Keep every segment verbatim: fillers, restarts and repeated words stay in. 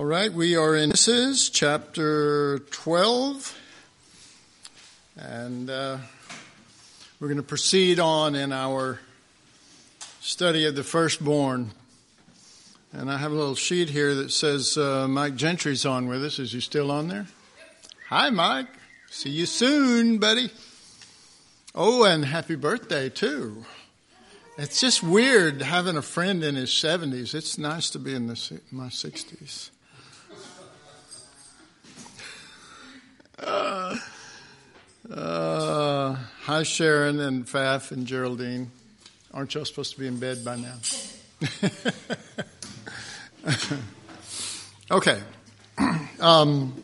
All right, we are in Genesis chapter twelve, and uh, we're going to proceed on in our study of the firstborn. And I have a little sheet here that says uh, Mike Gentry's on with us. Is he still on there? Hi, Mike. See you soon, buddy. Oh, and happy birthday, too. It's just weird having a friend in his seventies. It's nice to be in the, my sixties. Uh, uh, hi, Sharon and Faf and Geraldine. Aren't y'all supposed to be in bed by now? Okay. Um,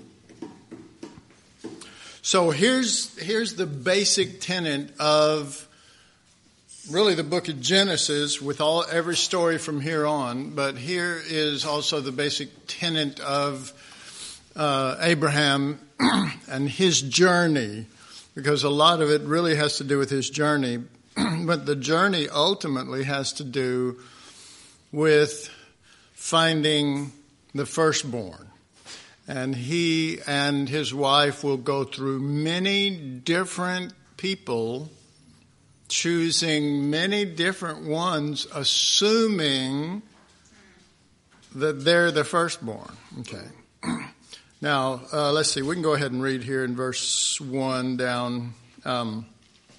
so here's here's the basic tenet of really the book of Genesis, with all every story from here on. But here is also the basic tenet of uh, Abraham and his journey, because a lot of it really has to do with his journey. But the journey ultimately has to do with finding the firstborn. And he and his wife will go through many different people, choosing many different ones, assuming that they're the firstborn. Okay. Now, uh, let's see. We can go ahead and read here in verse one down. Um,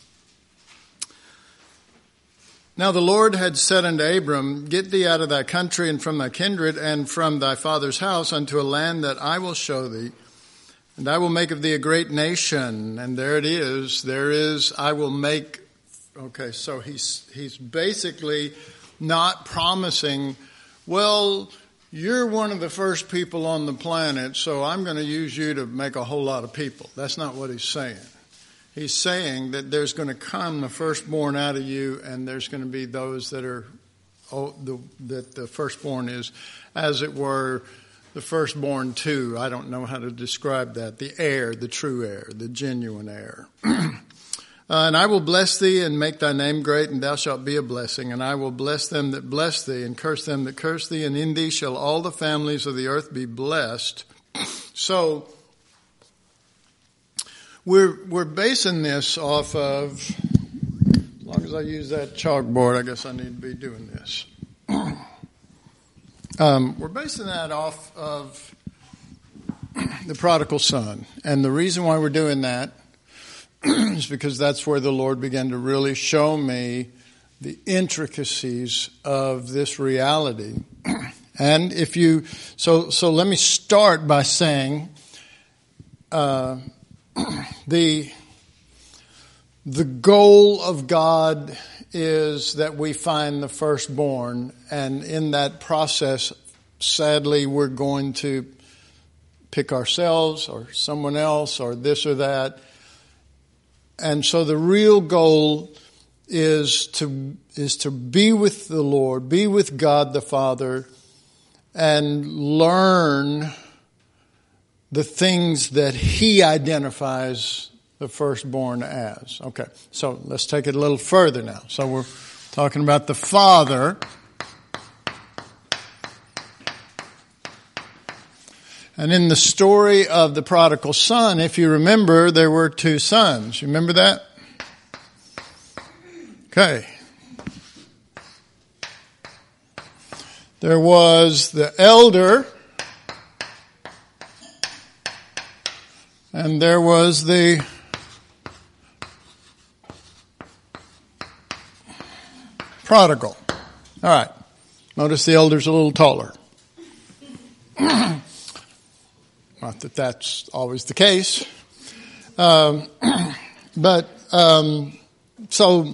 Now the Lord had said unto Abram, Get thee out of thy country and from thy kindred and from thy father's house unto a land that I will show thee. And I will make of thee a great nation. And there it is. There is, I will make. Okay, so he's he's basically not promising, well, you're one of the first people on the planet, so I'm going to use you to make a whole lot of people. That's not what he's saying. He's saying that there's going to come the firstborn out of you, and there's going to be those that are, oh, the, that the firstborn is, as it were, the firstborn too. I don't know how to describe that. The heir, the true heir, the genuine heir. uh, and I will bless thee and make thy name great, and thou shalt be a blessing. And I will bless them that bless thee, and curse them that curse thee. And in thee shall all the families of the earth be blessed. So We're we're basing this off of, as long as I use that chalkboard, I guess I need to be doing this. um, we're basing that off of the prodigal son. And the reason why we're doing that is because that's where the Lord began to really show me the intricacies of this reality. And if you, so so let me start by saying, uh, The the goal of God is that we find the firstborn, and in that process, sadly, we're going to pick ourselves or someone else or this or that. And so the real goal is to is to be with the Lord, be with God the Father, and learn the things that he identifies the firstborn as. Okay, so let's take it a little further now. So we're talking about the father. And in the story of the prodigal son, if you remember, there were two sons. You remember that? Okay. There was the elder, and there was the prodigal. All right. Notice the elder's a little taller. Not that that's always the case. Um, but um, so,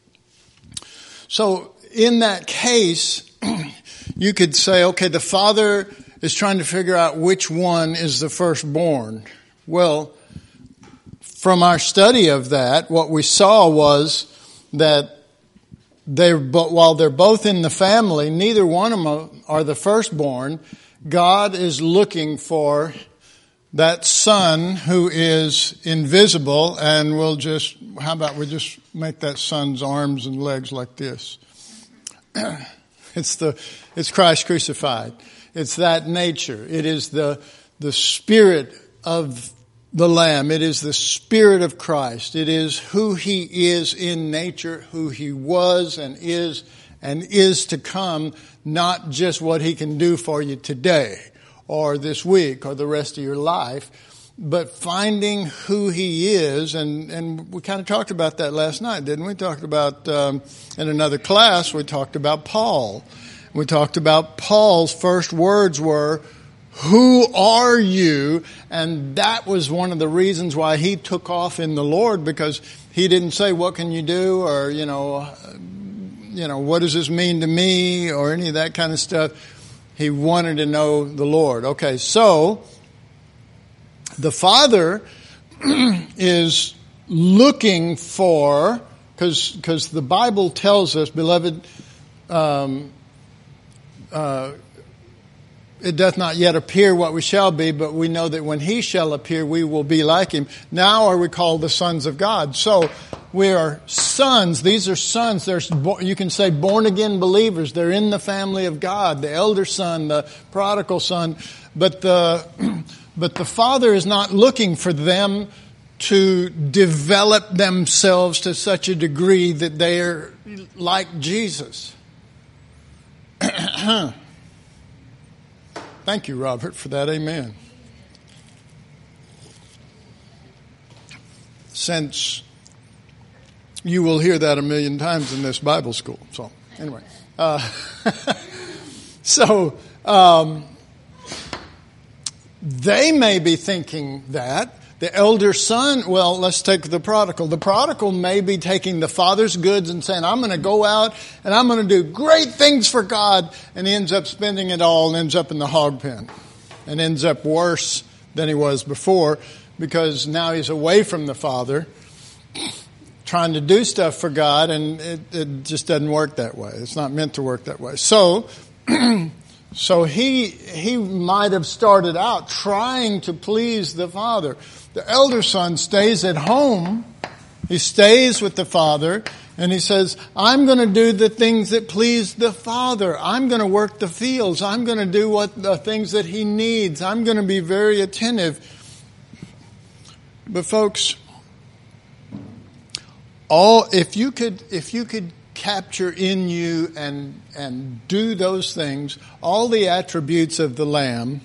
so in that case, you could say, okay, the father is trying to figure out which one is the firstborn. Well, from our study of that, what we saw was that they, but while they're both in the family, neither one of them are the firstborn. God is looking for that son who is invisible, and we'll just, how about we just make that son's arms and legs like this? It's the, it's Christ crucified. It's that nature. It is the, the Spirit of the Lamb. It is the Spirit of Christ. It is who He is in nature, who He was and is and is to come, not just what He can do for you today or this week or the rest of your life, but finding who He is. And, and we kind of talked about that last night, didn't we? Talked about, um, in another class, we talked about Paul. We talked about Paul's first words were, "Who are you?" And that was one of the reasons why he took off in the Lord, because he didn't say, "What can you do?" or, you know, you know, "What does this mean to me?" or any of that kind of stuff. He wanted to know the Lord. Okay, so the Father is looking for, because because the Bible tells us, beloved, um, uh, it doth not yet appear what we shall be, but we know that when He shall appear, we will be like Him. Now are we called the sons of God. So we are sons. These are sons. They're, you can say born again believers. They're in the family of God. The elder son, the prodigal son. But the, but the Father is not looking for them to develop themselves to such a degree that they are like Jesus. Thank you, Robert, for that. Amen. Since you will hear that a million times in this Bible school. So, anyway. Uh, so, um, they may be thinking that. The elder son, well, let's take the prodigal. The prodigal may be taking the father's goods and saying, "I'm going to go out and I'm going to do great things for God." And he ends up spending it all and ends up in the hog pen and ends up worse than he was before, because now he's away from the Father trying to do stuff for God, and it, it just doesn't work that way. It's not meant to work that way. So, so he, he might have started out trying to please the Father. The elder son stays at home. He stays with the Father, and he says, "I'm going to do the things that please the Father. I'm going to work the fields. I'm going to do what the things that He needs. I'm going to be very attentive." But folks, all if you could if you could capture in you and and do those things, all the attributes of the Lamb,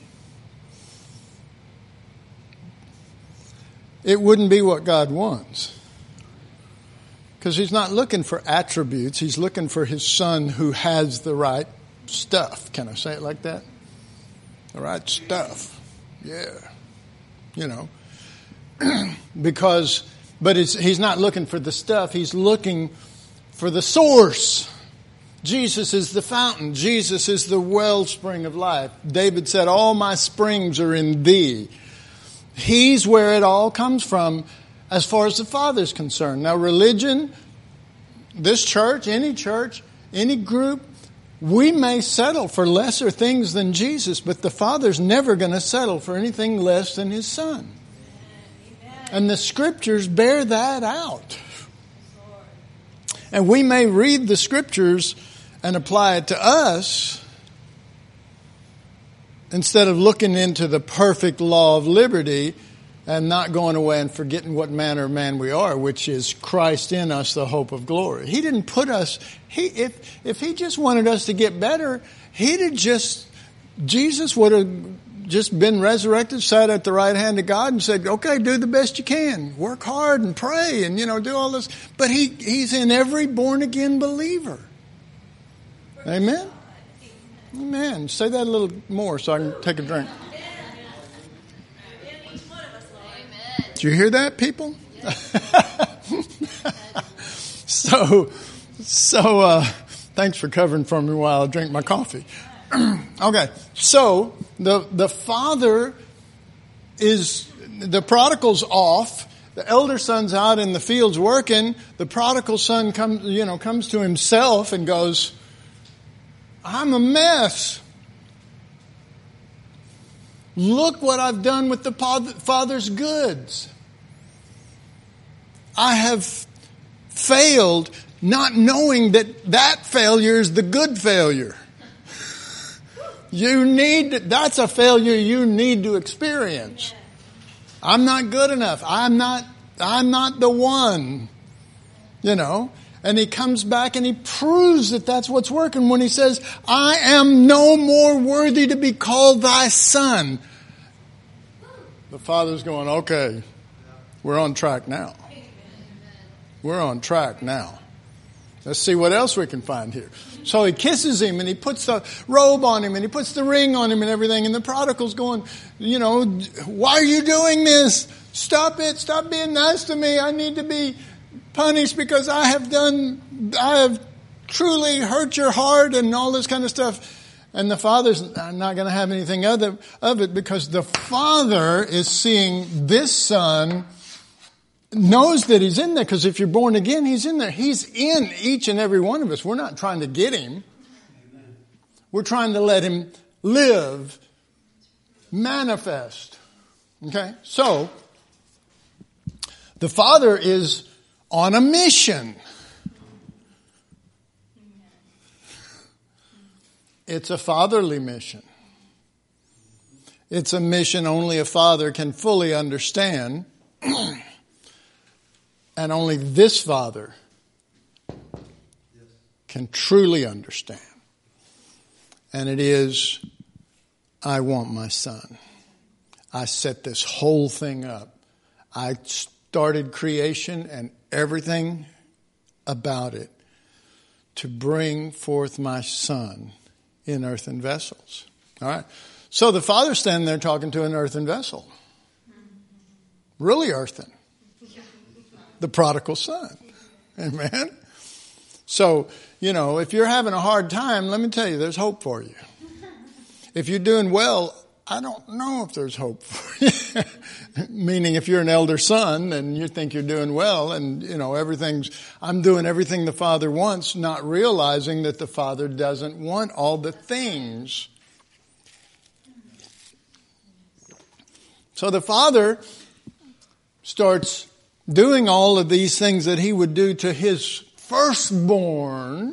it wouldn't be what God wants. Because He's not looking for attributes. He's looking for His Son who has the right stuff. Can I say it like that? The right stuff. Yeah. You know. Because, but it's, He's not looking for the stuff. He's looking for the source. Jesus is the fountain. Jesus is the wellspring of life. David said, "All my springs are in Thee." He's where it all comes from as far as the Father is concerned. Now, religion, this church, any church, any group, we may settle for lesser things than Jesus, but the Father's never going to settle for anything less than His Son. And the Scriptures bear that out. And we may read the Scriptures and apply it to us instead of looking into the perfect law of liberty and not going away and forgetting what manner of man we are, which is Christ in us, the hope of glory. He didn't put us, he if if He just wanted us to get better, He'd have just, Jesus would have just been resurrected, sat at the right hand of God and said, "Okay, do the best you can. Work hard and pray and, you know, do all this." But he He's in every born again believer. Amen? Amen. Say that a little more so I can take a drink. Did you hear that, people? so, so uh, thanks for covering for me while I drink my coffee. Okay, so the the father is, the prodigal's off. The elder son's out in the fields working. The prodigal son comes, you know, comes to himself and goes, "I'm a mess. Look what I've done with the Father's goods. I have failed, not knowing that that failure is the good failure." You need, that's a failure you need to experience. I'm not good enough. I'm not, I'm not the one. You know, and he comes back and he proves that that's what's working when he says, I am no more worthy to be called thy son. The Father's going, okay, we're on track now. We're on track now. Let's see what else we can find here. So he kisses him and he puts the robe on him and he puts the ring on him and everything. And the prodigal's going, you know, why are you doing this? Stop it. Stop being nice to me. I need to be punished because I have done, I have truly hurt your heart and all this kind of stuff. And the Father's not going to have anything other of it because the Father is seeing this Son, knows that he's in there, because if you're born again, he's in there. He's in each and every one of us. We're not trying to get him. We're trying to let him live, manifest. Okay? So, the Father is on a mission. It's a fatherly mission. It's a mission only a father can fully understand. And only this Father can truly understand. And it is, I want my son. I set this whole thing up. I started creation and everything about it to bring forth my son in earthen vessels. All right. So the Father's standing there talking to an earthen vessel. Really earthen. The prodigal son. Amen. So, you know, if you're having a hard time, let me tell you, there's hope for you. If you're doing well, I don't know if there's hope for you. Meaning if you're an elder son and you think you're doing well and, you know, everything's, I'm doing everything the Father wants, not realizing that the Father doesn't want all the things. So the Father starts doing all of these things that he would do to his firstborn.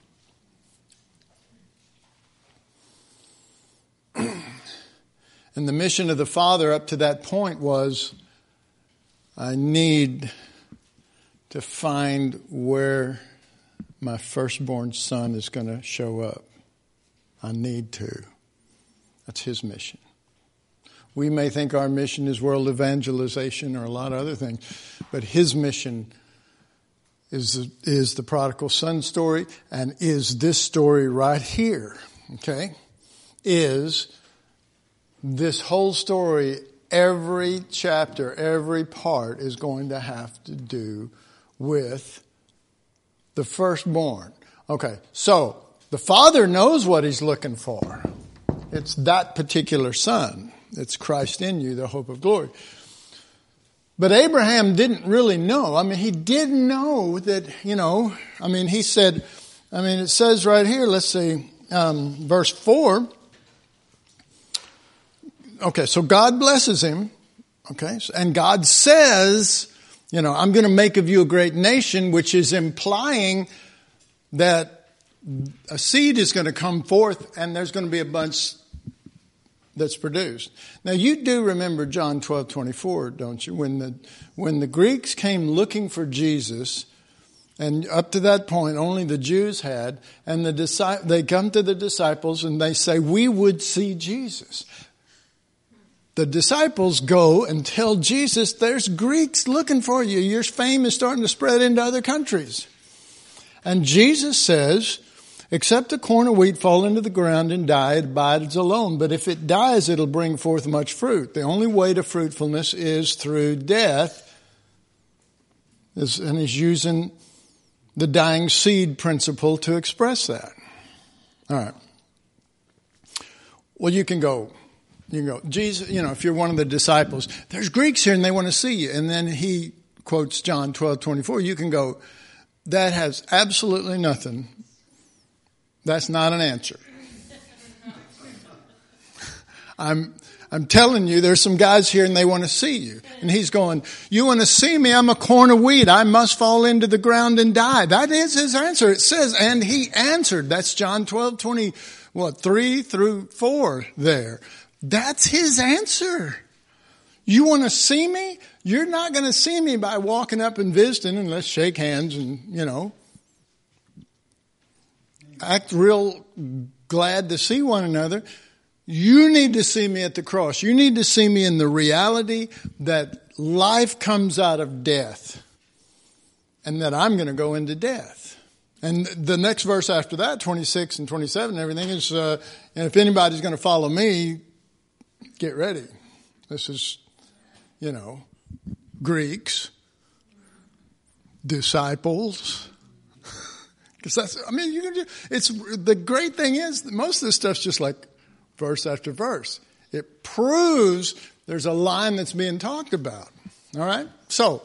And the mission of the Father up to that point was, I need to find where my firstborn son is going to show up. I need to. That's his mission. We may think our mission is world evangelization or a lot of other things, but his mission is, is the prodigal son story, and is this story right here, okay, is this whole story, every chapter, every part is going to have to do with the firstborn. Okay, so the Father knows what he's looking for. It's that particular son. It's Christ in you, the hope of glory. But Abraham didn't really know. I mean, he did know that, you know, I mean, he said, I mean, it says right here, let's see, um, verse four. Okay, so God blesses him. Okay, and God says, you know, I'm going to make of you a great nation, which is implying that a seed is going to come forth and there's going to be a bunch that's produced. Now you do remember John twelve twenty-four, don't you? When the when the Greeks came looking for Jesus, and up to that point only the Jews had, and the they come to the disciples and they say, we would see Jesus. The disciples go and tell Jesus, there's Greeks looking for you. Your fame is starting to spread into other countries. And Jesus says, except a corn of wheat fall into the ground and die, it abides alone. But if it dies, it'll bring forth much fruit. The only way to fruitfulness is through death. And he's using the dying seed principle to express that. All right. Well, you can go, you can go, Jesus, you know, if you're one of the disciples, there's Greeks here and they want to see you. And then he quotes John twelve twenty-four. You can go, that has absolutely nothing. That's not an answer. I'm I'm telling you, there's some guys here and they want to see you. And he's going, you want to see me? I'm a corn of wheat. I must fall into the ground and die. That is his answer. It says, and he answered. That's John twelve twenty, what, three through four there. That's his answer. You want to see me? You're not going to see me by walking up and visiting and let's shake hands and, you know, act real glad to see one another. You need to see me at the cross. You need to see me in the reality that life comes out of death and that I'm going to go into death. And the next verse after that, twenty-six and twenty-seven and everything is, uh, and if anybody's going to follow me, get ready. This is, you know, Greeks, disciples. Because that's, I mean, you can just, it's, the great thing is that most of this stuff's just like verse after verse. It proves there's a line that's being talked about. All right? So,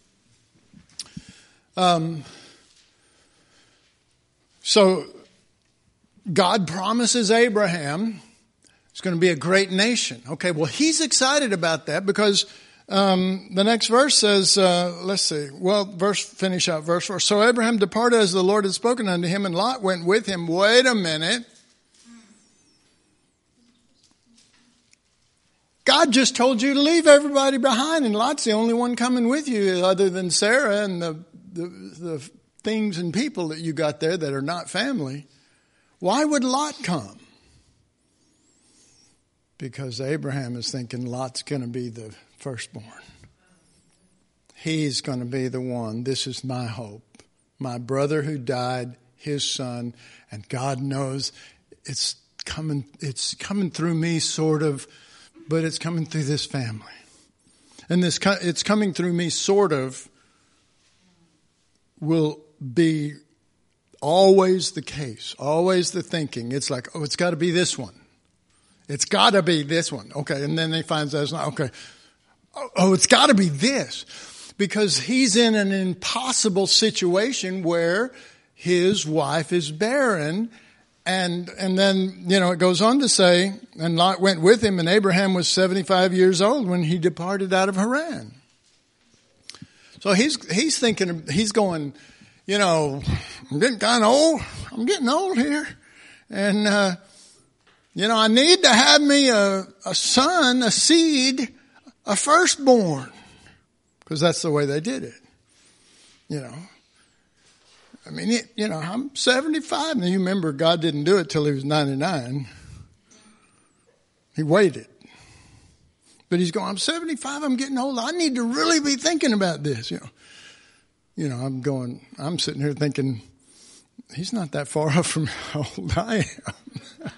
um, so God promises Abraham it's going to be a great nation. Okay, well, he's excited about that because um, the next verse says, uh, let's see, well, verse, finish out verse four. So Abraham departed as the Lord had spoken unto him, and Lot went with him. Wait a minute. God just told you to leave everybody behind, and Lot's the only one coming with you other than Sarah and the, the, the things and people that you got there that are not family. Why would Lot come? Because Abraham is thinking Lot's going to be the firstborn. He's going to be the one. This is my hope. My brother who died, his son, and God knows it's coming, it's coming through me sort of, but it's coming through this family. And this, it's coming through me sort of will be always the case, always the thinking. It's like, oh, it's got to be this one. It's got to be this one. Okay. And then he finds out it's not. Okay. Oh, oh it's got to be this. Because he's in an impossible situation where his wife is barren. And, and then, you know, it goes on to say, and Lot went with him, and Abraham was seventy-five years old when he departed out of Haran. So he's, he's thinking, he's going, you know, I'm getting kind of old. I'm getting old here. And, uh, You know, I need to have me a, a son, a seed, a firstborn. Because that's the way they did it. You know. I mean, it, you know, I'm seventy-five. Now, you remember God didn't do it till he was ninety-nine. He waited. But he's going, I'm seventy-five, I'm getting old. I need to really be thinking about this. You know, you know, I'm going, I'm sitting here thinking, he's not that far off from how old I am.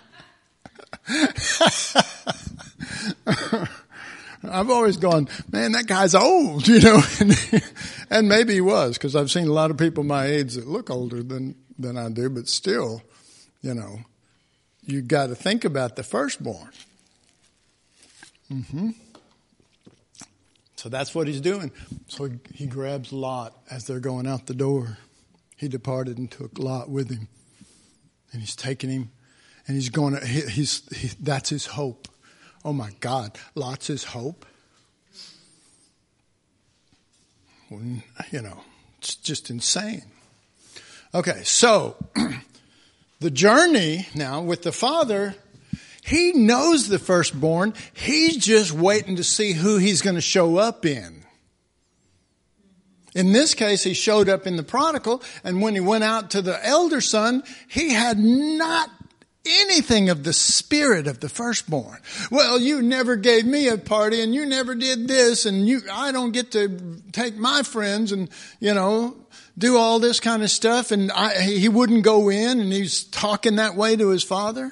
I've always gone, man, that guy's old, you know, and, and maybe he was, because I've seen a lot of people my age that look older than, than I do, but still, you know, you got to think about the firstborn. Mm-hmm. So that's what he's doing. So he, he grabs Lot as they're going out the door. He departed and took Lot with him, and he's taking him. And he's going to, he, he's, he, that's his hope. Oh my God, Lot's his hope. Well, you know, it's just insane. Okay, so the journey now with the father, he knows the firstborn. He's just waiting to see who he's going to show up in. In this case, he showed up in the prodigal, and when he went out to the elder son, he had not anything of the spirit of the firstborn. Well, you never gave me a party, and you never did this, and you, I don't get to take my friends and, you know, do all this kind of stuff. And I, he wouldn't go in, and he's talking that way to his father.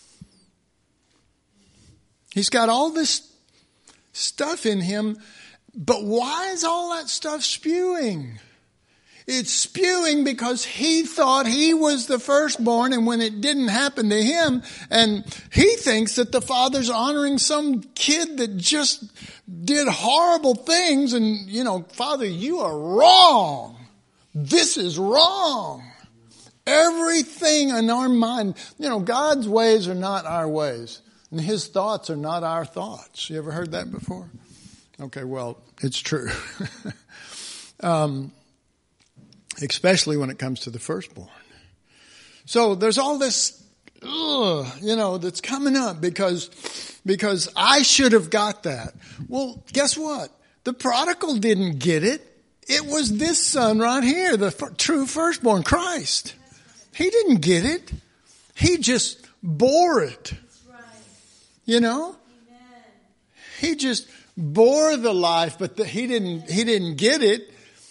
He's got all this stuff in him, but why is all that stuff spewing? It's spewing because he thought he was the firstborn, and when it didn't happen to him, and he thinks that the father's honoring some kid that just did horrible things, and, you know, Father, you are wrong. This is wrong. Everything in our mind, you know, God's ways are not our ways, and his thoughts are not our thoughts. You ever heard that before? Okay, well, it's true. um, especially when it comes to the firstborn. So there's all this ugh, you know, that's coming up because, because I should have got that. Well, guess what? The prodigal didn't get it. It was this son right here, the f- true firstborn, Christ. He didn't get it. He just bore it. You know? He just bore the life, but the, he didn't, he didn't get it.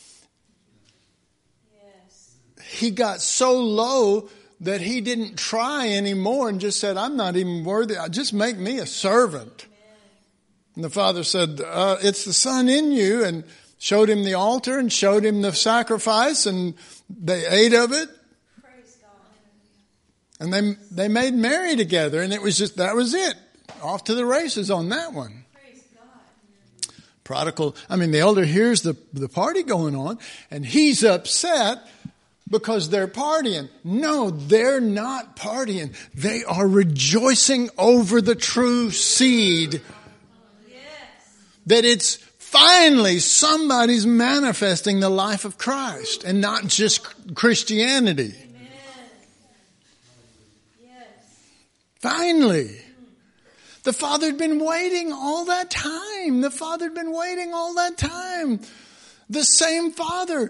He got so low that he didn't try anymore and just said, I'm not even worthy. Just make me a servant. And the father said, uh, it's the son in you, and showed him the altar and showed him the sacrifice, and they ate of it. Praise God. And they, they made merry together, and it was just, that was it. Off to the races on that one. Praise God. Prodigal, I mean, the elder hears the, the party going on, and he's upset because they're partying. No, they're not partying. They are rejoicing over the true seed. Yes. That it's finally somebody's manifesting the life of Christ and not just Christianity. Amen. Yes. Finally. The Father had been waiting all that time. The Father had been waiting all that time. The same Father,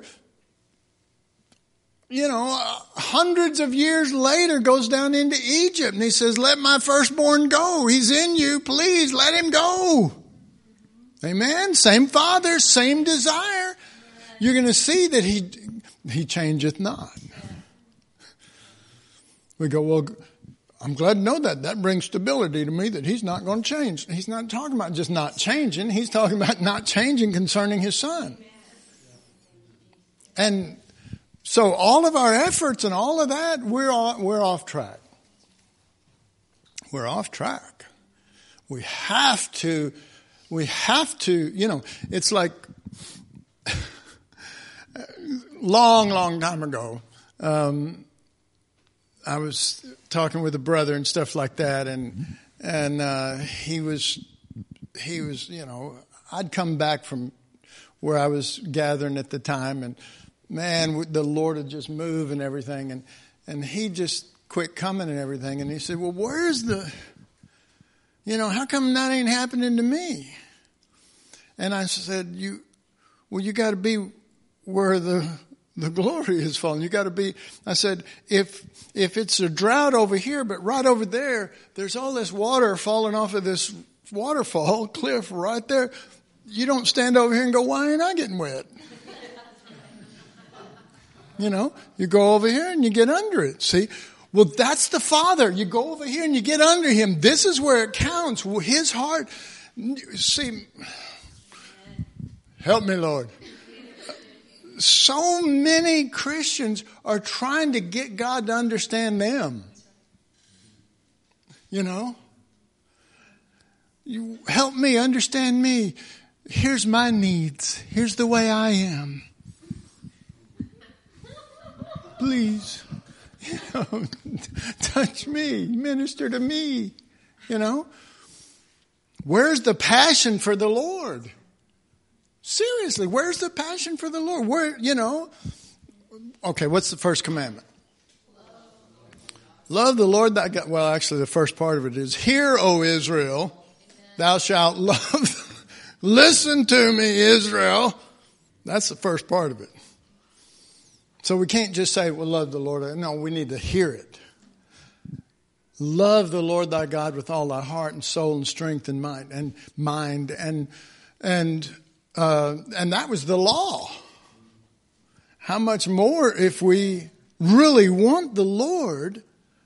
you know, hundreds of years later goes down into Egypt and he says, let my firstborn go. He's in you. Please let him go. Amen. Same Father, same desire. You're going to see that he, he changeth not. We go, well, I'm glad to know that. That brings stability to me that he's not going to change. He's not talking about just not changing. He's talking about not changing concerning his son. And so all of our efforts and all of that, we're off, we're off track. We're off track. We have to, we have to, you know, it's like long, long time ago, um, I was talking with a brother and stuff like that, and and uh, he was he was you know I'd come back from where I was gathering at the time, and man, the Lord had just moved and everything, and and he just quit coming and everything, and he said, well, where's the, you know, how come that ain't happening to me? And I said, you, well, you got to be where the The glory is falling. You got to be, I said, if, if it's a drought over here, but right over there, there's all this water falling off of this waterfall cliff right there. You don't stand over here and go, why ain't I getting wet? You know, you go over here and you get under it. See, well, that's the Father. You go over here and you get under him. This is where it counts. His heart. See, help me, Lord. So many Christians are trying to get God to understand them. You know? You help me, understand me. Here's my needs. Here's the way I am. Please, you know, touch me, minister to me. You know? Where's the passion for the Lord? Seriously, where's the passion for the Lord? Where, you know, okay, what's the first commandment? Love the Lord thy God. Well, actually, the first part of it is, hear, O Israel, thou shalt love. Listen to me, Israel. That's the first part of it. So we can't just say, well, love the Lord. No, we need to hear it. Love the Lord thy God with all thy heart and soul and strength and mind and mind and, and, Uh, and that was the law. How much more if we really want the Lord?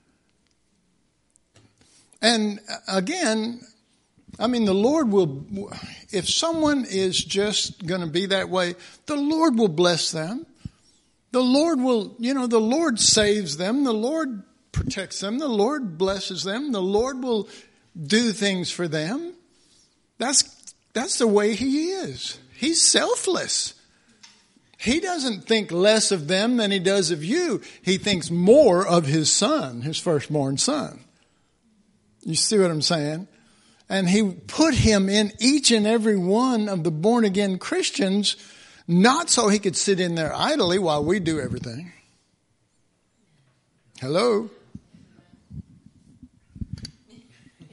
And again, I mean, the Lord will, if someone is just going to be that way, the Lord will bless them. The Lord will, you know, the Lord saves them. The Lord protects them. The Lord blesses them. The Lord will do things for them. That's That's the way he is. He's selfless. He doesn't think less of them than he does of you. He thinks more of his son, his firstborn son. You see what I'm saying? And he put him in each and every one of the born again Christians, not so he could sit in there idly while we do everything. Hello?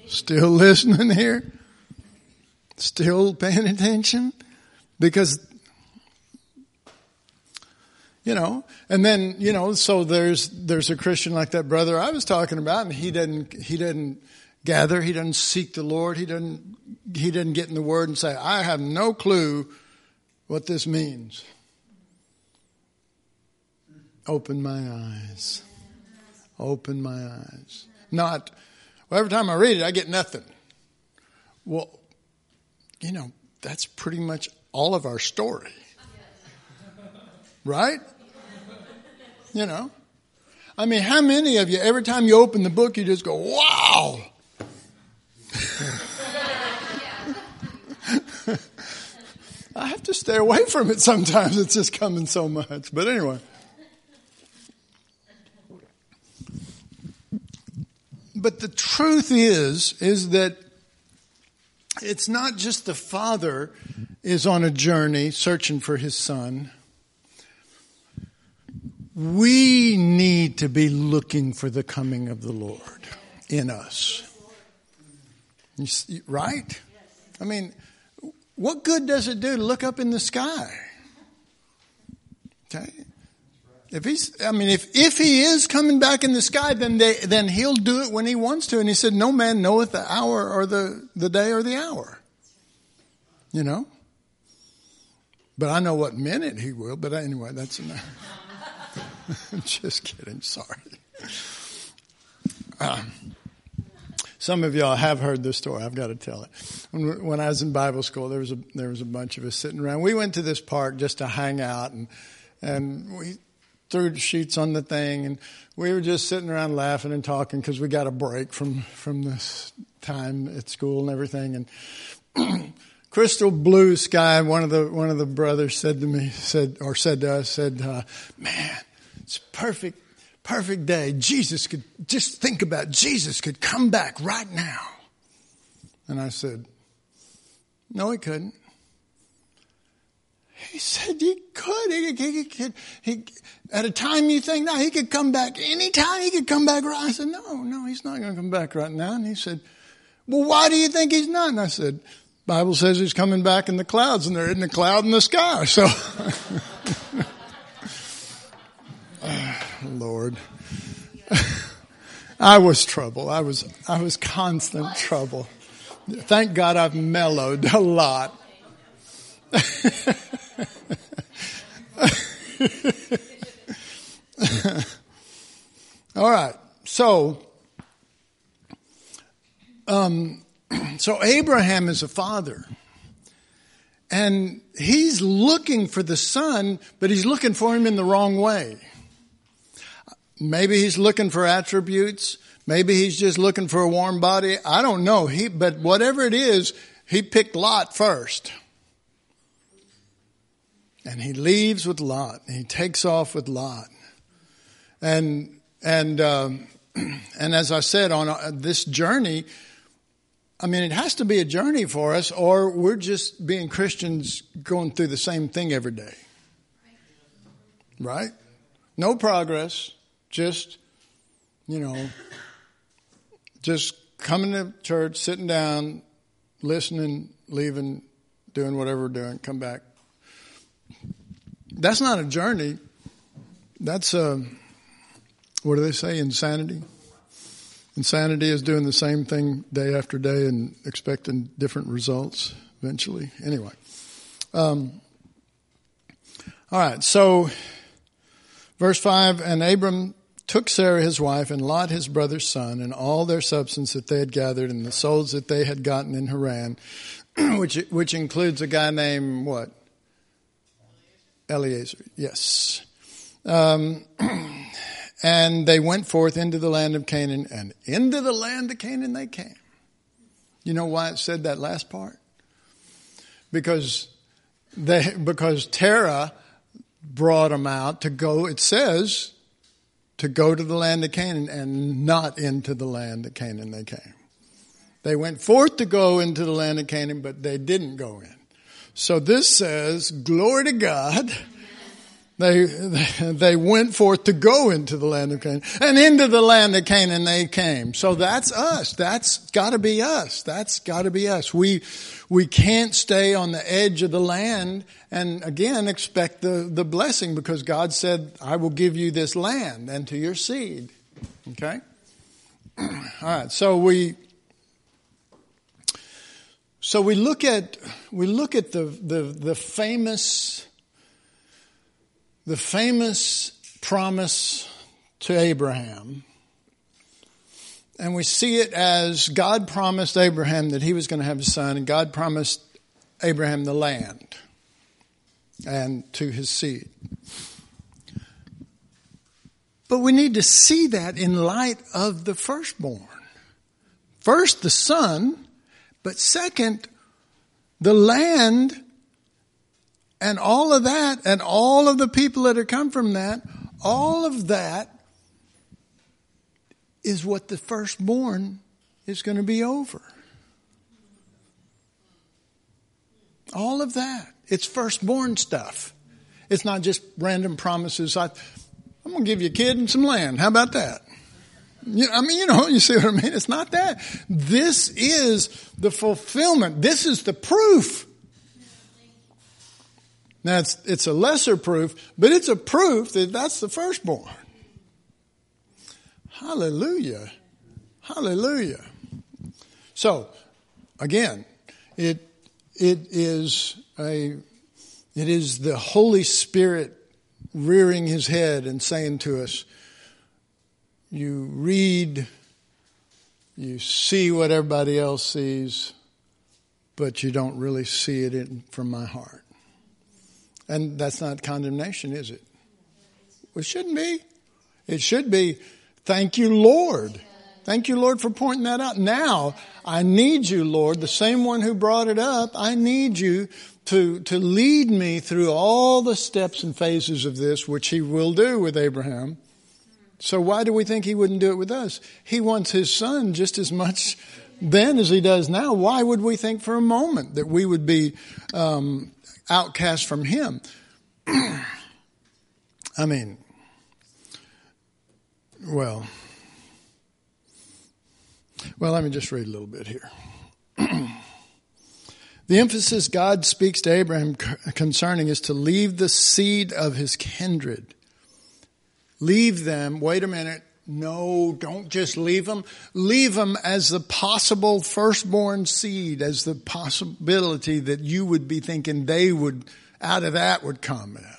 Still listening here? Still paying attention? Because, you know, and then, you know, so there's, there's a Christian like that brother I was talking about, and he doesn't, he doesn't gather, he doesn't seek the Lord, he doesn't, he doesn't get in the Word and say, I have no clue what this means. Open my eyes. Open my eyes. Not, well, every time I read it, I get nothing. Well, you know, that's pretty much all of our story. Right? You know? I mean, how many of you, every time you open the book, you just go, wow! I have to stay away from it sometimes. It's just coming so much. But anyway. But the truth is, is that it's not just the father is on a journey searching for his son. We need to be looking for the coming of the Lord in us. You see, right? I mean, what good does it do to look up in the sky? Okay. If he's, I mean, if, if he is coming back in the sky, then they, then he'll do it when he wants to. And he said, no man knoweth the hour or the, the day or the hour. You know? But I know what minute he will. But anyway, that's enough. Just kidding. Sorry. Uh, some of y'all have heard this story. I've got to tell it. When, when I was in Bible school, there was a, there was a bunch of us sitting around. We went to this park just to hang out, and, and we threw sheets on the thing, and we were just sitting around laughing and talking because we got a break from, from this time at school and everything. And crystal blue sky. One of the, one of the brothers said to me, said, or said to us, said, uh, man, it's perfect, perfect day. Jesus could, just think about it. Jesus could come back right now. And I said, no, he couldn't. He said he could. He, he, he, he, at a time you think, no, he could come back anytime. He could come back right. I said, no, no, he's not going to come back right now. And he said, well, why do you think he's not? And I said, Bible says he's coming back in the clouds, and there isn't a cloud in the sky. So, oh, Lord, I was trouble. I was, I was constant trouble. Thank God I've mellowed a lot. All right. So, um, so Abraham is a father, and he's looking for the son, but he's looking for him in the wrong way. Maybe he's looking for attributes. Maybe he's just looking for a warm body. I don't know. He, but whatever it is, he picked Lot first. And he leaves with Lot. And he takes off with Lot. And, and, um, and as I said, on a, this journey, I mean, it has to be a journey for us, or we're just being Christians going through the same thing every day. Right? No progress. Just, you know, just coming to church, sitting down, listening, leaving, doing whatever we're doing, come back. That's not a journey. That's, uh, what do they say, insanity? Insanity is doing the same thing day after day and expecting different results eventually. Anyway. Um, all right, so verse five, and Abram took Sarah his wife and Lot his brother's son and all their substance that they had gathered and the souls that they had gotten in Haran, which which includes a guy named what? Eliezer. Yes. Um, and they went forth into the land of Canaan, and into the land of Canaan they came. You know why it said that last part? Because they because Terah brought them out to go, it says, to go to the land of Canaan, and not into the land of Canaan they came. They went forth to go into the land of Canaan, but they didn't go in. So this says, glory to God, They, they they went forth to go into the land of Canaan, and into the land of Canaan they came. So that's us. That's got to be us. That's got to be us. We we can't stay on the edge of the land and again expect the the blessing, because God said, "I will give you this land and to your seed." Okay. All right. So we so we look at we look at the the the famous. The famous promise to Abraham, and we see it as God promised Abraham that he was going to have a son, and God promised Abraham the land and to his seed. But we need to see that in light of the firstborn. First, the son, but second, the land. And all of that, and all of the people that have come from that, all of that is what the firstborn is going to be over. All of that. It's firstborn stuff. It's not just random promises. I, I'm going to give you a kid and some land. How about that? You, I mean, you know, you see what I mean? It's not that. This is the fulfillment. This is the proof. Now, it's, it's a lesser proof, but it's a proof that that's the firstborn. Hallelujah. Hallelujah. So, again, it it is a it is the Holy Spirit rearing his head and saying to us, you read, you see what everybody else sees, but you don't really see it in, from my heart. And that's not condemnation, is it? It shouldn't be. It should be, thank you, Lord. Thank you, Lord, for pointing that out. Now, I need you, Lord, the same one who brought it up. I need you to, to lead me through all the steps and phases of this, which he will do with Abraham. So why do we think he wouldn't do it with us? He wants his son just as much then as he does now. Why would we think for a moment that we would be um outcast from him? I mean, well, well, let me just read a little bit here. The emphasis God speaks to Abraham concerning is to leave the seed of his kindred. Leave them, wait a minute, no, don't just leave them. Leave them as the possible firstborn seed, as the possibility that you would be thinking they would, out of that would come at.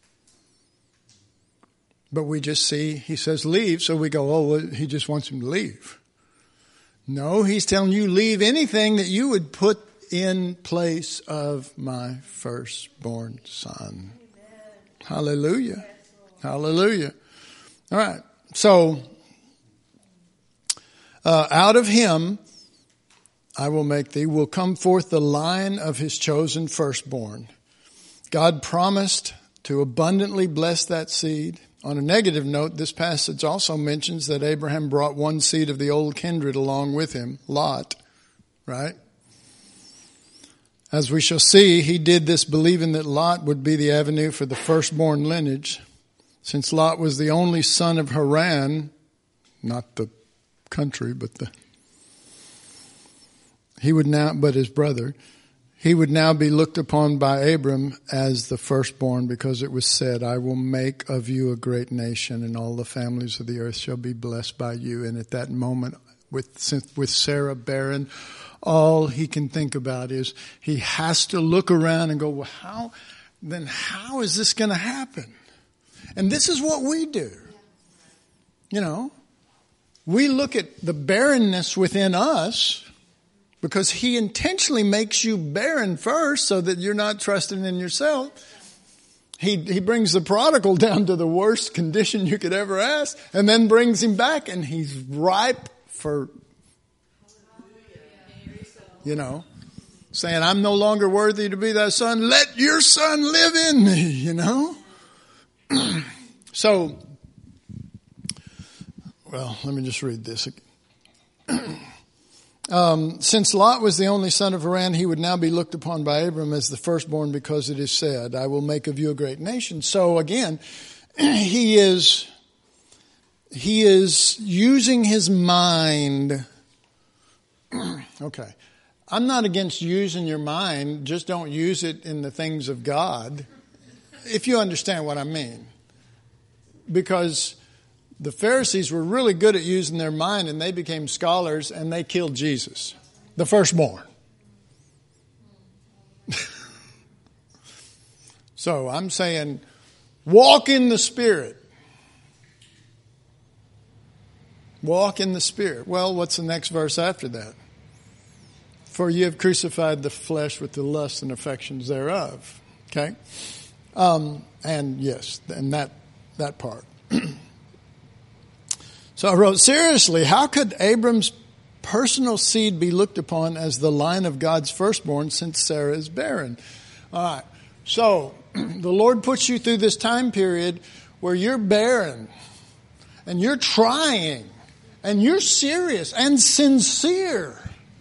But we just see, he says leave, so we go, oh, well, he just wants him to leave. No, he's telling you leave anything that you would put in place of my firstborn son. Amen. Hallelujah. Hallelujah. All right. So, uh, out of him, I will make thee, will come forth the line of his chosen firstborn. God promised to abundantly bless that seed. On a negative note, this passage also mentions that Abraham brought one seed of the old kindred along with him, Lot, right? As we shall see, he did this believing that Lot would be the avenue for the firstborn lineage. Since Lot was the only son of Haran, not the country, but the, he would now, but his brother, he would now be looked upon by Abram as the firstborn, because it was said, I will make of you a great nation, and all the families of the earth shall be blessed by you. And at that moment, with, with Sarah barren, all he can think about is he has to look around and go, well, how, then how is this going to happen? And this is what we do. You know, we look at the barrenness within us because he intentionally makes you barren first so that you're not trusting in yourself. He, he brings the prodigal down to the worst condition you could ever ask and then brings him back, and he's ripe for, you know, saying, I'm no longer worthy to be thy son. Let your son live in me, you know. So, well, let me just read this. Um, since Lot was the only son of Haran, he would now be looked upon by Abram as the firstborn, because it is said, I will make of you a great nation. So again, he is, he is using his mind. Okay. I'm not against using your mind. Just don't use it in the things of God. If you understand what I mean. Because the Pharisees were really good at using their mind, and they became scholars, and they killed Jesus, the firstborn. So I'm saying, walk in the Spirit. Walk in the Spirit. Well, what's the next verse after that? For you have crucified the flesh with the lusts and affections thereof. Okay? Um, and yes, and that, that part. So I wrote, seriously, how could Abram's personal seed be looked upon as the line of God's firstborn, since Sarah is barren? All right. So the Lord puts you through this time period where you're barren and you're trying and you're serious and sincere.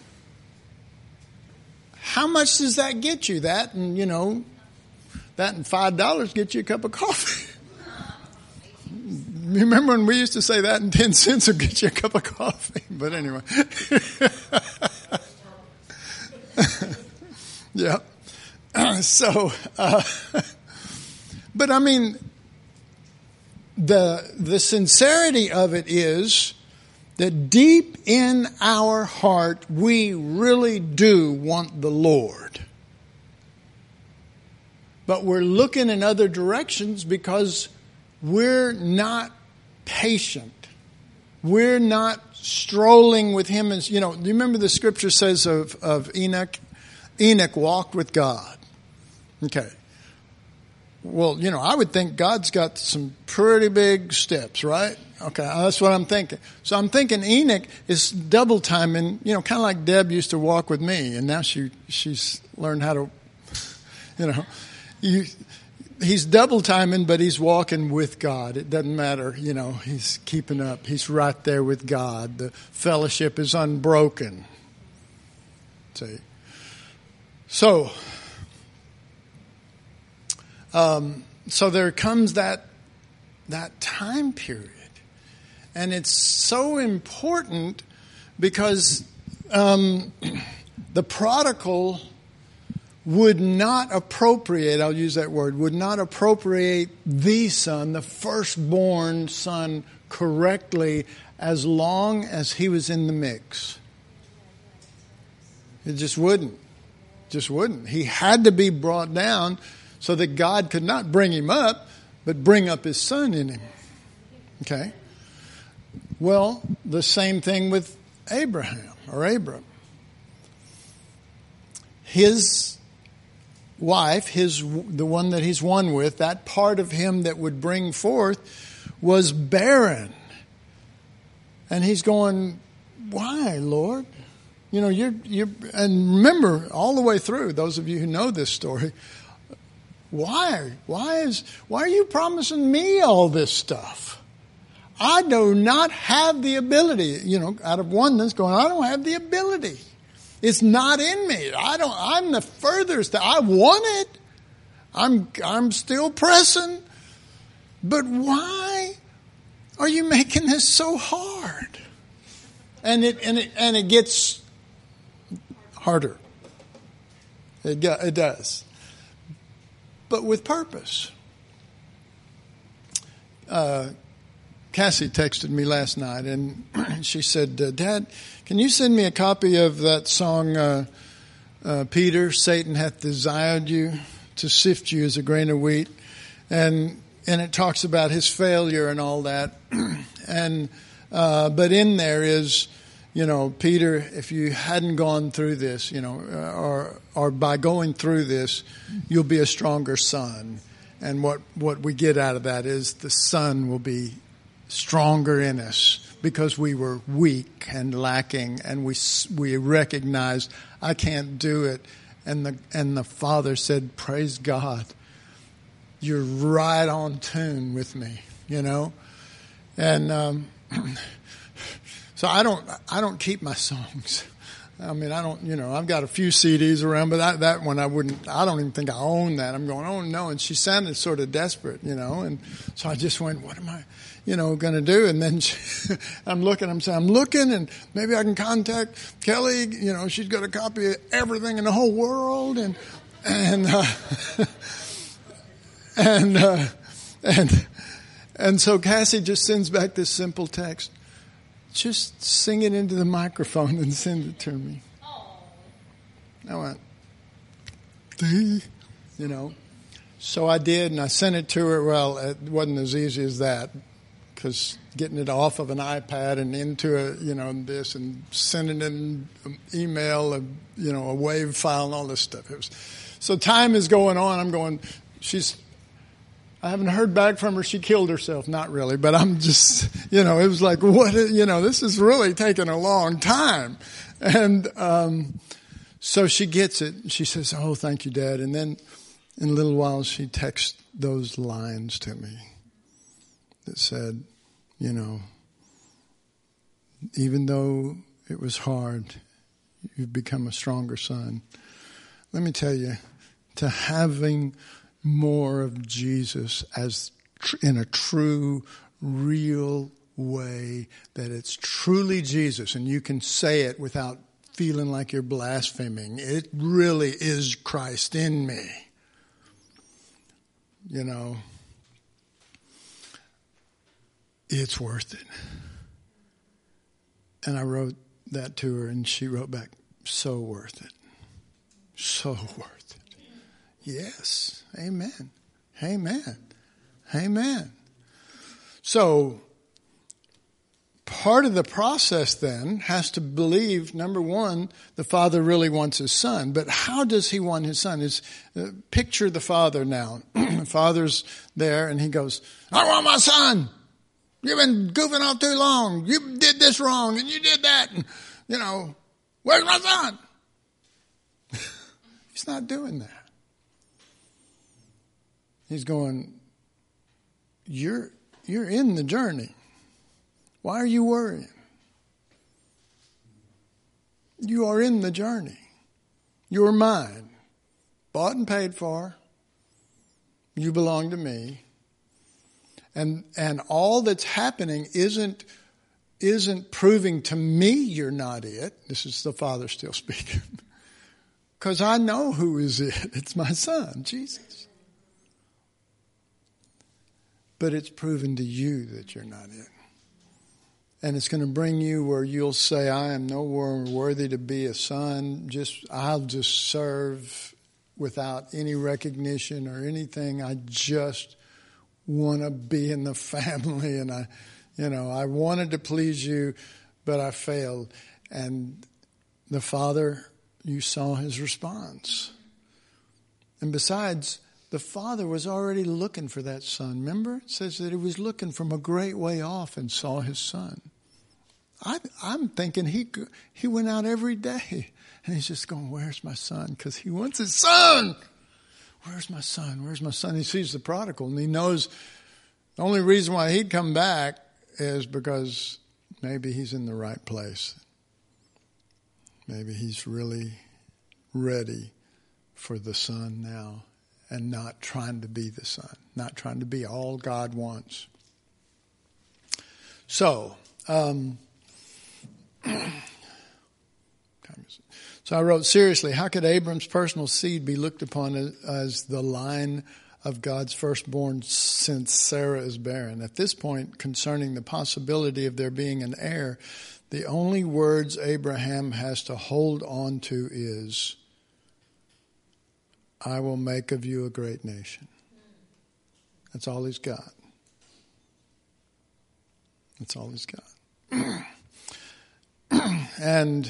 How much does that get you? That and, you know, that and five dollars get you a cup of coffee. Remember when we used to say that and ten cents will get you a cup of coffee? But anyway. Yeah. So, uh, but I mean, the the sincerity of it is that deep in our heart, we really do want the Lord. But we're looking in other directions because we're not patient. We're not strolling with Him. As you know, do you remember the scripture says of, of Enoch? Enoch walked with God. Okay. Well, you know, I would think God's got some pretty big steps, right? Okay, that's what I'm thinking. So I'm thinking Enoch is double timing, you know, kind of like Deb used to walk with me, and now she she's learned how to, you know, you, he's double timing, but he's walking with God. It doesn't matter, you know, he's keeping up. He's right there with God. The fellowship is unbroken. See, so. Um, so there comes that that time period. And it's so important because um, the prodigal would not appropriate, I'll use that word, would not appropriate the son, the firstborn son, correctly as long as he was in the mix. It just wouldn't. Just wouldn't. He had to be brought down so that God could not bring him up, but bring up his son in him. Okay? Well, the same thing with Abraham or Abram. His wife, his the one that he's one with, that part of him that would bring forth was barren. And he's going, why, Lord? You know, you're you're and remember all the way through, those of you who know this story, Why? Why is, why are you promising me all this stuff? I do not have the ability, you know, out of oneness going, I don't have the ability. It's not in me. I don't, I'm the furthest. I want it. I'm, I'm still pressing. But why are you making this so hard? And it, and it, and it gets harder. It, it does. But with purpose. Uh, Cassie texted me last night and she said, Dad, can you send me a copy of that song, uh, uh, Peter, Satan hath desired you to sift you as a grain of wheat. And, and it talks about his failure and all that. and, uh, but in there is, you know, Peter, if you hadn't gone through this, you know, or or by going through this, you'll be a stronger son. And what, what we get out of that is the son will be stronger in us because we were weak and lacking, and we we recognized I can't do it. And the and the Father said, "Praise God, you're right on tune with me," you know, and. Um, So I don't, I don't keep my songs. I mean, I don't, you know, I've got a few C Ds around, but that, that one I wouldn't, I don't even think I own that. I'm going, oh no. And she sounded sort of desperate, you know, and so I just went, what am I, you know, going to do? And then she, I'm looking, I'm saying, I'm looking and maybe I can contact Kelly, you know, she's got a copy of everything in the whole world. And, and, uh, and, uh, and, and so Cassie just sends back this simple text. Just sing it into the microphone and send it to me. I went, you know. So I did, and I sent it to her. Well, it wasn't as easy as that, because getting it off of an iPad and into a, you know, this and sending it in an email, a, you know, a WAV file and all this stuff. It was, so time is going on. I'm going, she's, I haven't heard back from her. She killed herself. Not really, but I'm just, you know, it was like, what, you know, this is really taking a long time. And, um, so she gets it. She says, oh, thank you, Dad. And then in a little while, she texts those lines to me that said, you know, even though it was hard, you've become a stronger son. Let me tell you, to having more of Jesus as tr- in a true, real way, that it's truly Jesus, and you can say it without feeling like you're blaspheming. It really is Christ in me. You know, it's worth it. And I wrote that to her, and she wrote back, so worth it. So worth it. Yes. Amen. Amen. Amen. So, part of the process then has to believe, number one, the Father really wants his son. But how does he want his son? Is uh, picture the Father now. The Father's there and he goes, I want my son. You've been goofing off too long. You did this wrong and you did that. And, you know, where's my son? He's not doing that. He's going, you're, you're in the journey. Why are you worrying? You are in the journey. You're mine. Bought and paid for. You belong to me. And, and all that's happening isn't, isn't proving to me you're not it. This is the Father still speaking. Because I know who is it. It's my son, Jesus. But it's proven to you that you're not it. And it's going to bring you where you'll say, I am no more worthy to be a son. Just, I'll just serve without any recognition or anything. I just want to be in the family. And I, you know, I wanted to please you, but I failed. And the Father, you saw his response. And besides, the Father was already looking for that son. Remember? It says that he was looking from a great way off and saw his son. I, I'm thinking he he went out every day. And he's just going, where's my son? Because he wants his son. Where's my son? Where's my son? He sees the prodigal and he knows the only reason why he'd come back is because maybe he's in the right place. Maybe he's really ready for the son now. And not trying to be the son. Not trying to be all God wants. So, um, so I wrote, seriously, how could Abram's personal seed be looked upon as, as the line of God's firstborn since Sarah is barren? At this point, concerning the possibility of there being an heir, the only words Abraham has to hold on to is, I will make of you a great nation. That's all he's got. That's all he's got. And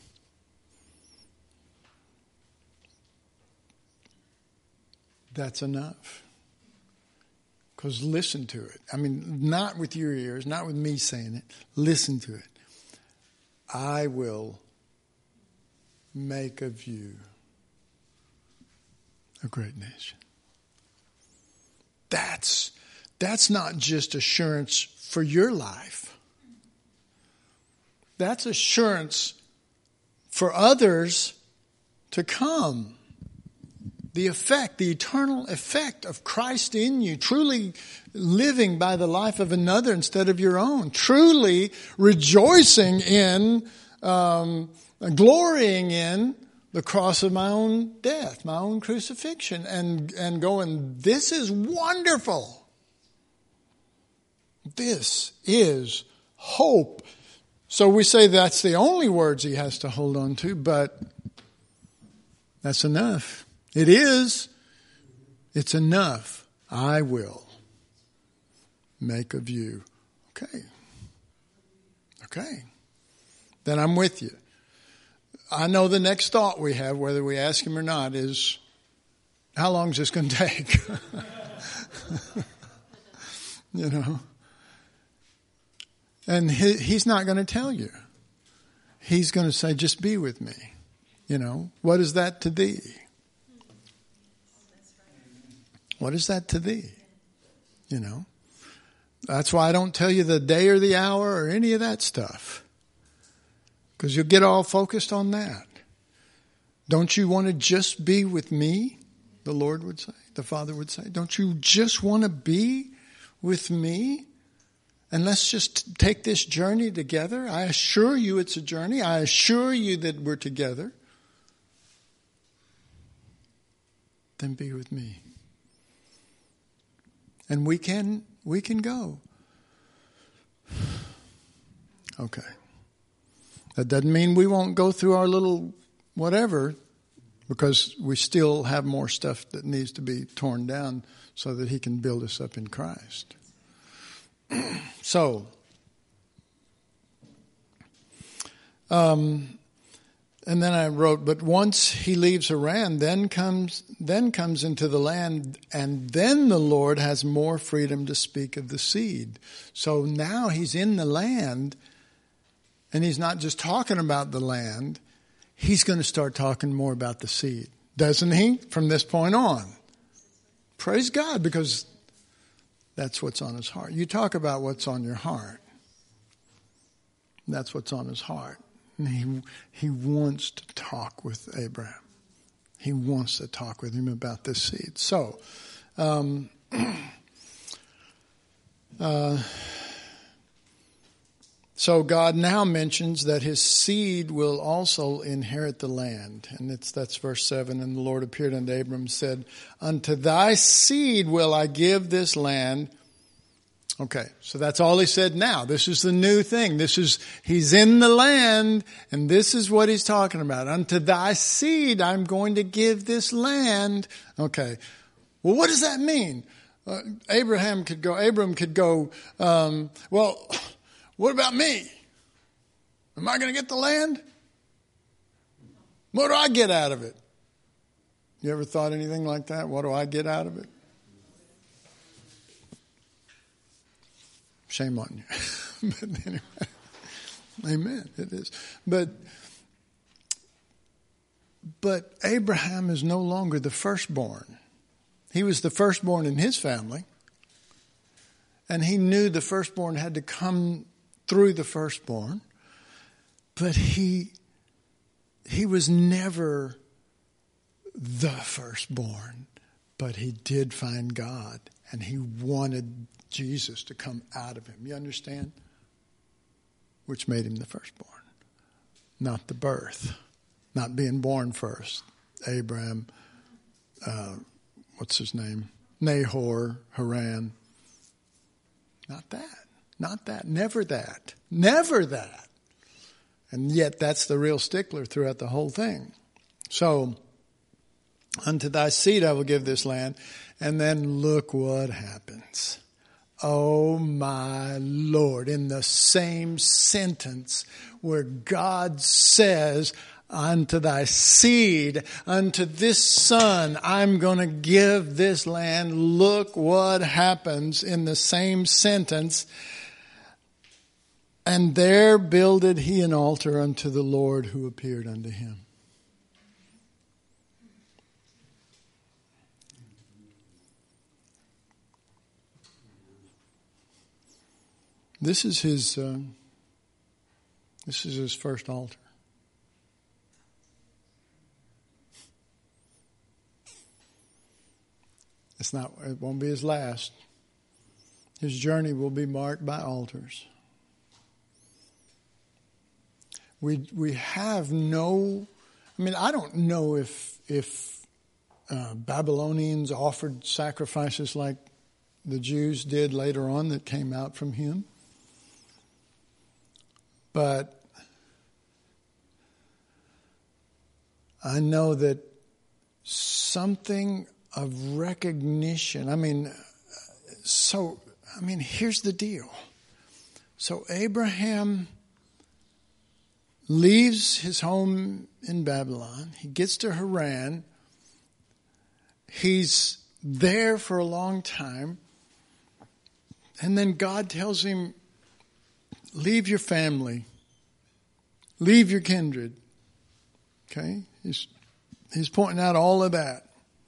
that's enough. Because listen to it. I mean, not with your ears, not with me saying it. Listen to it. I will make of you a great nation. That's, that's not just assurance for your life. That's assurance for others to come. The effect, the eternal effect of Christ in you, truly living by the life of another instead of your own, truly rejoicing in, um, glorying in the cross of my own death, my own crucifixion, and, and going, this is wonderful. This is hope. So we say that's the only words he has to hold on to, but that's enough. It is. It's enough. I will make of you. Okay. Okay. Then I'm with you. I know the next thought we have, whether we ask him or not, is how long is this going to take? You know. And he, he's not going to tell you. He's going to say, just be with me. You know, what is that to thee? What is that to thee? You know, that's why I don't tell you the day or the hour or any of that stuff. Because you'll get all focused on that. Don't you want to just be with me? The Lord would say, the Father would say, don't you just want to be with me? And let's just take this journey together. I assure you it's a journey. I assure you that we're together. Then be with me. And we can, we can go. Okay. That doesn't mean we won't go through our little whatever, because we still have more stuff that needs to be torn down so that he can build us up in Christ. So, um, and then I wrote, but once he leaves Haran, then comes, then comes into the land, and then the Lord has more freedom to speak of the seed. So now he's in the land, and he's not just talking about the land. He's going to start talking more about the seed, doesn't he? From this point on. Praise God, because that's what's on his heart. You talk about what's on your heart. That's what's on his heart. And he, he wants to talk with Abraham. He wants to talk with him about this seed. So, um, uh, so God now mentions that his seed will also inherit the land. And it's, that's verse seven. And the Lord appeared unto Abram and said, unto thy seed will I give this land. Okay, so that's all he said now. This is the new thing. This is, he's in the land, and this is what he's talking about. Unto thy seed I'm going to give this land. Okay, well, what does that mean? Uh, Abraham could go, Abram could go, um, well, what about me? Am I going to get the land? What do I get out of it? You ever thought anything like that? What do I get out of it? Shame on you. But anyway, amen, it is. But, but Abraham is no longer the firstborn. He was the firstborn in his family. And he knew the firstborn had to come through the firstborn. But he, he was never the firstborn. But he did find God. And he wanted Jesus to come out of him. You understand? Which made him the firstborn. Not the birth. Not being born first. Abraham, uh, what's his name? Nahor, Haran. Not that. Not that. Never that. Never that. And yet that's the real stickler throughout the whole thing. So, unto thy seed I will give this land. And then look what happens. Oh my Lord, in the same sentence where God says, unto thy seed, unto this son, I'm going to give this land. Look what happens in the same sentence. And there builded he an altar unto the Lord who appeared unto him. This is his. Uh, this is his first altar. It's not, it won't be his last. His journey will be marked by altars. We we have no, I mean, I don't know if if uh, Babylonians offered sacrifices like the Jews did later on that came out from him. But I know that something of recognition, I mean, so, I mean, here's the deal. So Abraham leaves his home in Babylon. He gets to Haran. He's there for a long time. And then God tells him, leave your family. Leave your kindred. Okay? He's, he's pointing out all of that.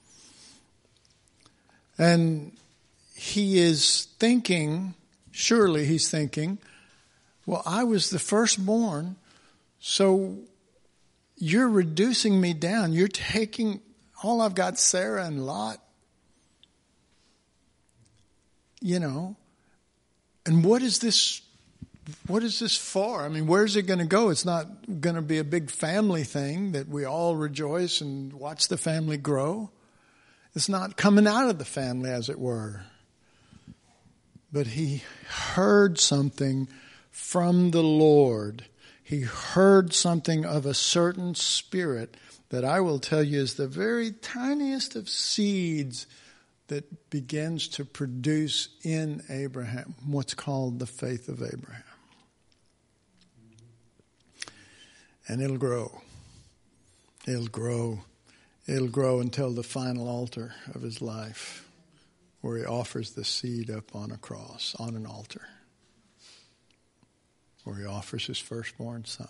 And he is thinking, surely he's thinking, well, I was the firstborn, so you're reducing me down. You're taking, all I've got Sarah and Lot. You know, and what is this, what is this for? I mean, where's it going to go? It's not going to be a big family thing that we all rejoice and watch the family grow. It's not coming out of the family, as it were. But he heard something from the Lord. He heard something of a certain spirit that I will tell you is the very tiniest of seeds that begins to produce in Abraham what's called the faith of Abraham. And it'll grow. It'll grow. It'll grow until the final altar of his life, where he offers the seed up on a cross, on an altar, where he offers his firstborn son.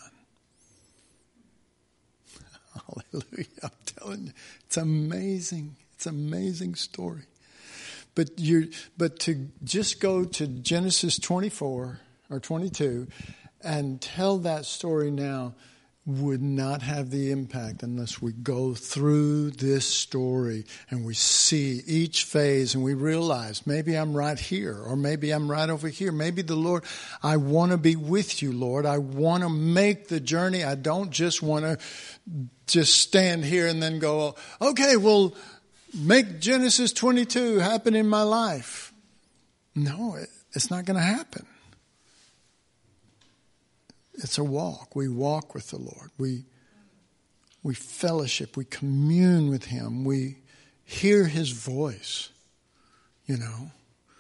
Hallelujah. I'm telling you, it's amazing. It's an amazing story. But you, but to just go to Genesis twenty-four or twenty-two and tell that story now would not have the impact unless we go through this story and we see each phase and we realize maybe I'm right here or maybe I'm right over here. Maybe the Lord, I want to be with you, Lord. I want to make the journey. I don't just want to just stand here and then go, okay, well, make Genesis twenty-two happen in my life. No, it, it's not going to happen. It's a walk. We walk with the Lord. We we fellowship. We commune with him. We hear his voice, you know.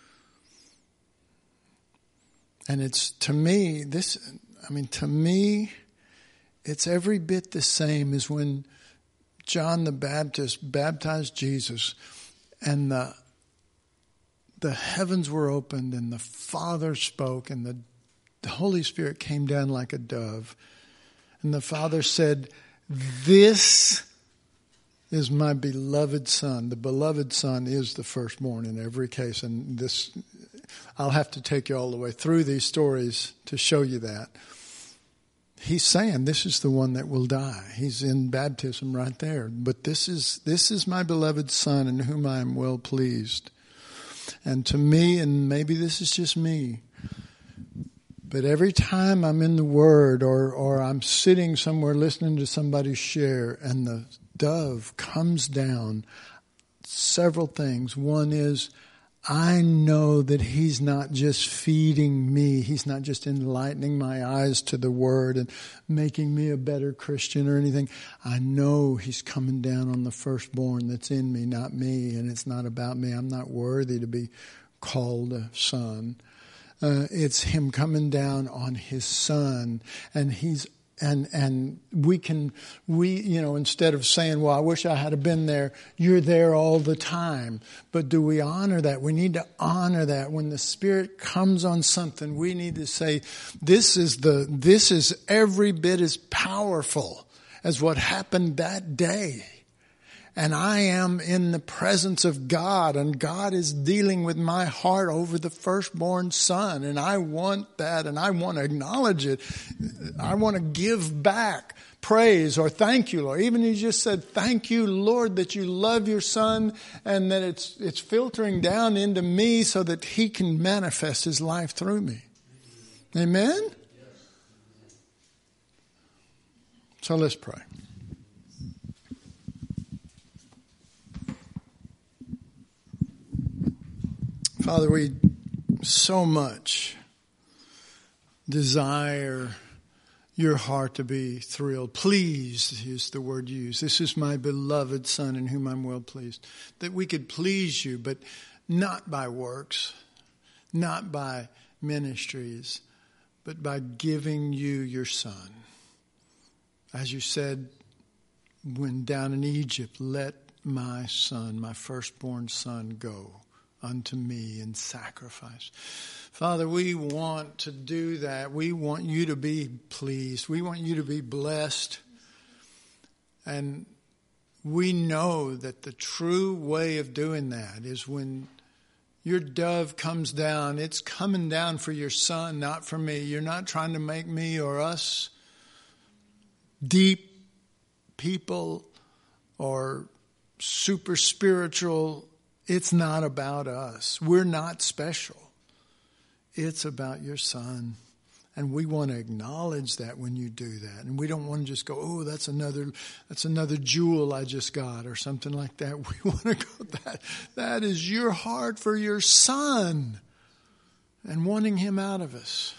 And it's, to me, this, I mean, to me, it's every bit the same as when John the Baptist baptized Jesus and the the heavens were opened and the Father spoke and the The Holy Spirit came down like a dove. And the Father said, this is my beloved Son. The beloved Son is the firstborn in every case. And this, I'll have to take you all the way through these stories to show you that. He's saying this is the one that will die. He's in baptism right there. But this is, this is my beloved Son in whom I am well pleased. And to me, and maybe this is just me, but every time I'm in the Word or, or I'm sitting somewhere listening to somebody share and the dove comes down, several things. One is, I know that he's not just feeding me. He's not just enlightening my eyes to the Word and making me a better Christian or anything. I know he's coming down on the firstborn that's in me, not me. And it's not about me. I'm not worthy to be called a son. Uh, it's him coming down on his Son, and he's and and we can we you know instead of saying, well, I wish I had been there, you're there all the time. But do we honor that? We need to honor that. When the Spirit comes on something, we need to say, this is the this is every bit as powerful as what happened that day. and I am in the presence of God, and God is dealing with my heart over the firstborn son, and I want that, and I want to acknowledge it. I want to give back praise or thank you, Lord. Even you just said, thank you, Lord, that you love your son and that it's it's filtering down into me so that he can manifest his life through me. Amen? So let's pray. Father, we so much desire your heart to be thrilled. Pleased is the word used. This is my beloved son in whom I'm well pleased. That we could please you, but not by works, not by ministries, but by giving you your son. As you said when down in Egypt, let my son, my firstborn son, go unto me in sacrifice. Father, we want to do that. We want you to be pleased. We want you to be blessed. And we know that the true way of doing that is when your dove comes down, it's coming down for your son, not for me. You're not trying to make me or us deep people or super spiritual. It's not about us. We're not special. It's about your son. And we want to acknowledge that when you do that. And we don't want to just go, oh, that's another that's another jewel I just got or something like that. We want to go, that, that is your heart for your son and wanting him out of us.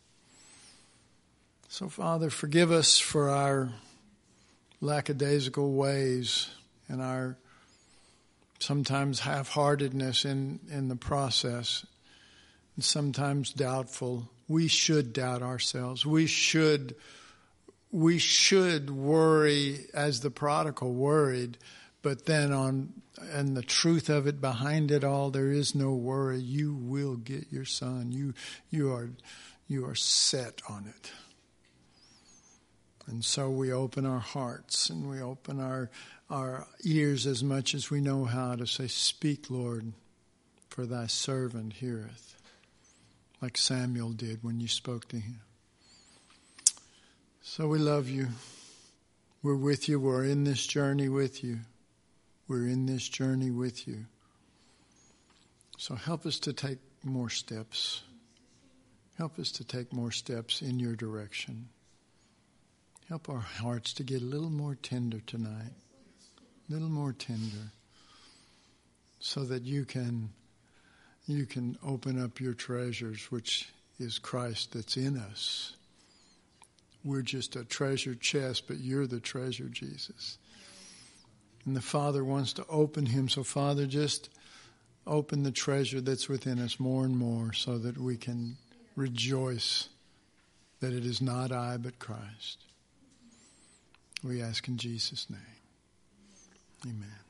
So, Father, forgive us for our lackadaisical ways and our sometimes half-heartedness in, in the process, and sometimes doubtful. We should doubt ourselves. We should, we should worry as the prodigal worried, but then on, and the truth of it, behind it all, there is no worry. You will get your son. You, you are, you are set on it. And so we open our hearts and we open our our ears as much as we know how to say, speak, Lord, for thy servant heareth, like Samuel did when you spoke to him. So we love you. We're with you. We're in this journey with you. We're in this journey with you. So help us to take more steps. Help us to take more steps in your direction. Help our hearts to get a little more tender tonight. A little more tender. So that you can you can open up your treasures, which is Christ that's in us. We're just a treasure chest, but you're the treasure, Jesus. And the Father wants to open him. So, Father, just open the treasure that's within us more and more so that we can rejoice that it is not I, but Christ. We ask in Jesus' name. Amen.